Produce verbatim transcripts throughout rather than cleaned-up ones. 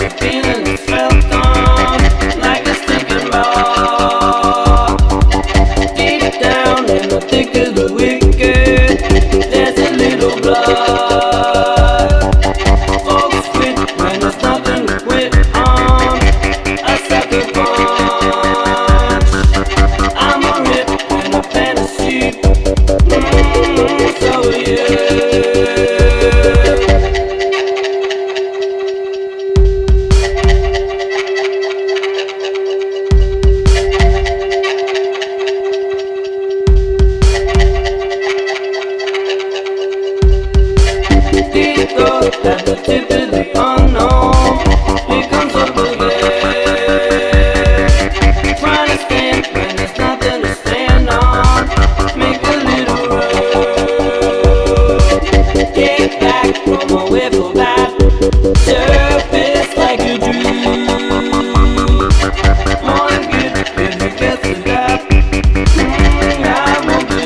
feeling is felt on like a stinking ball. Deep down in the thick of the wicked, there's a little blood. Folks quit when there's nothing to quit on. A sucker punch. I'm a rip in a fantasy. Mm, so yeah. At the tip of the unknown, here comes up again. Trying to stand when there's nothing to stand on. Make a little room. Get back from a wiffle bat. Surface like a dream. Wanna get if you get to that. Mm, I won't be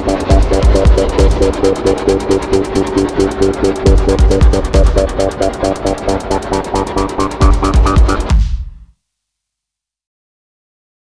Thank you.